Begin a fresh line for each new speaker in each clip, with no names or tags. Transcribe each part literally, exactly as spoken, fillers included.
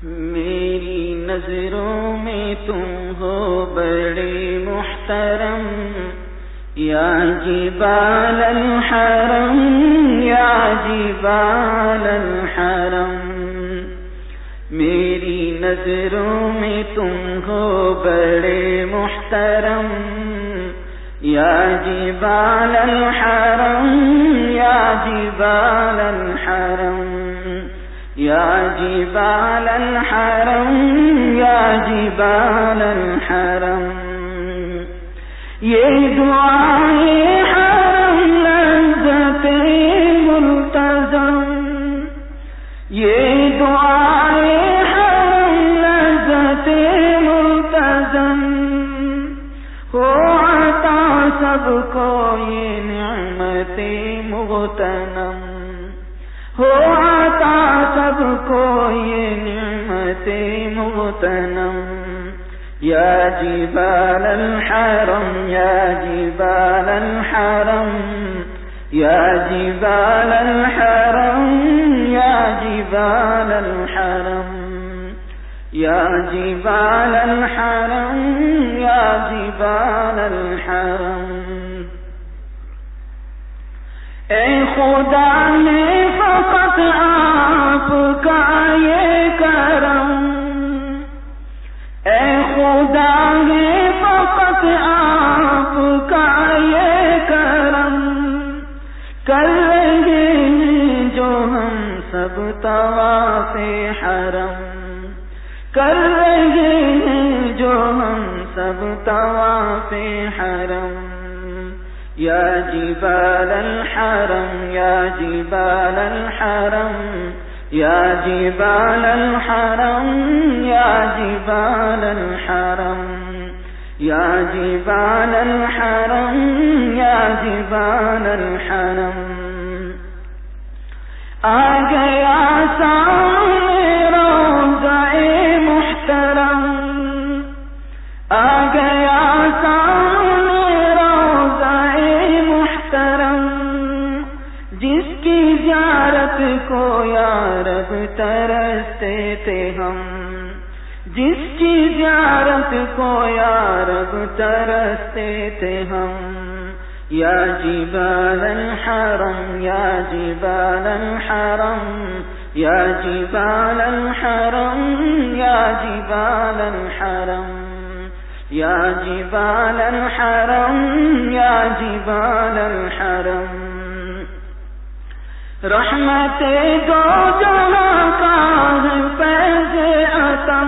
میری نظروں میں تم ہو بڑے محترم، یا جبال الحرم یا جبال الحرم، میری نظروں میں تم ہو بڑے محترم، یا جبال الحرم یا جبال الحرم، یا جبال الحرم یا جبال الحرم، یہ دعائیں حرم لذت ملتزم، یہ دعائیں حرم لذت ملتزم، ہو عطا سب کو یہ نعمت مغتنم، ہو عطا سب کو یہ نعمت مغتنم، یا جبال الحرم یا جبال الحرم، یا جبال الحرم یا جبال الحرم، یا جبال الحرم یا جبال الحرم، اے خدا نے فقط آپ کا یہ کرم، اے خدا نے فقط آپ کا یہ کرم، کر رہے ہیں جو ہم سب طواف حرم، کر رہے ہیں جو ہم سب طواف حرم، یا جبال الحرم یا جبال الحرم، یا جبال الحرم یا جبال الحرم، یا جبال الحرم یا جبال الحرم، آ گیا سامنے روضہ محترم، آ گیا سامنے روضہ محترم، جس کی زیارت کو یا رب ترستے تھے ہم، جس کی زیارت کو یا رب ترستے تھے ہم، یا جبال الحرم یا جبال الحرم، یا جبال الحرم یا جبال الحرم، یا جبال الحرم یا جبال الحرم، رحمت دو جہاں کا ہے فیض عطم،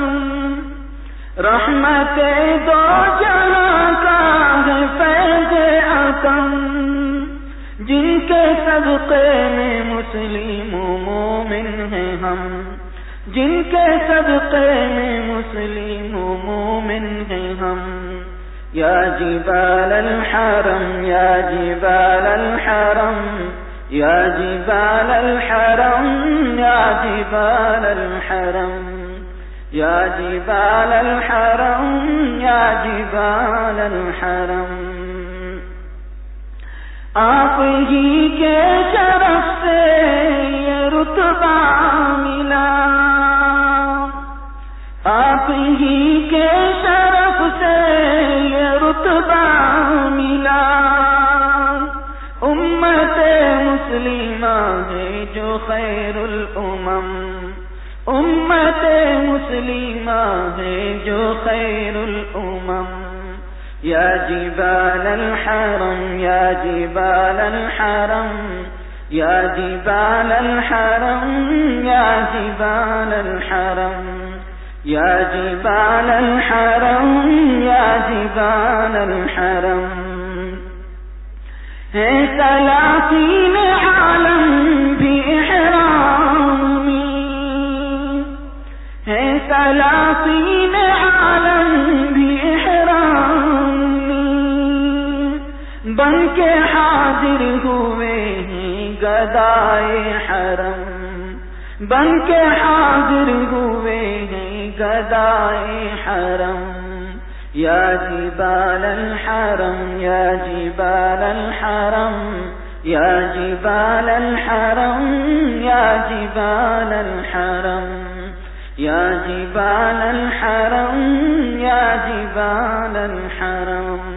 رحمت دو جہاں کا ہے فیض عطم، جن کے صدقے میں مسلم و مومن ہیں ہم، جن کے صدقے میں مسلم و مومن ہیں ہم، یا جبال الحرم یا جبال الحرم، یا جبال الحرم یا جبال الحرم، یا جبال الحرم یا جبال الحرم، آپ ہی کے شرف سے یہ رتبہ ملا، آپ ہی کے شرف سے یہ رتبہ ملا، امت مسلمہ ہے جو خیر الامم، امت مسلمہ ہے جو خیر الامم، یا جبال الحرم یا جبال الحرم، یا جبال الحرم یا جبال الحرم، یا جبال الحرم یا جبال الحرم، ہے سلاطین عالم بھی احرام میں، ہے سلاطین عالم بھی احرام میں، بن کے حاضر ہوئے ہیں گدائے حرم، بن کے حاضر ہوئے ہیں گدائے حرم، یا جبال الحرم یا جبال الحرم، یا جبال الحرم یا جبال الحرم، یا جبال الحرم یا جبال الحرم.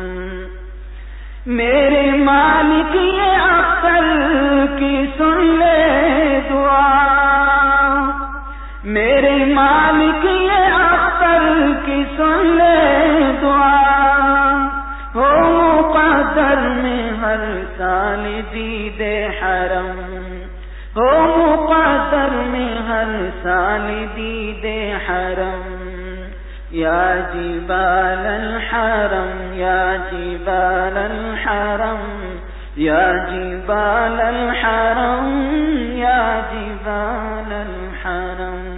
میرے مالک یہ اختر کی سن لے دعا، میرے مالک یہ اختر کی سن لے دعا، ہو مقدر میں ہر سال دید حرم، ہو مقدر میں ہر سال دید حرم. یا جبال الحرم یا جبال الحرم یا جبال الحرم یا جبال الحرم.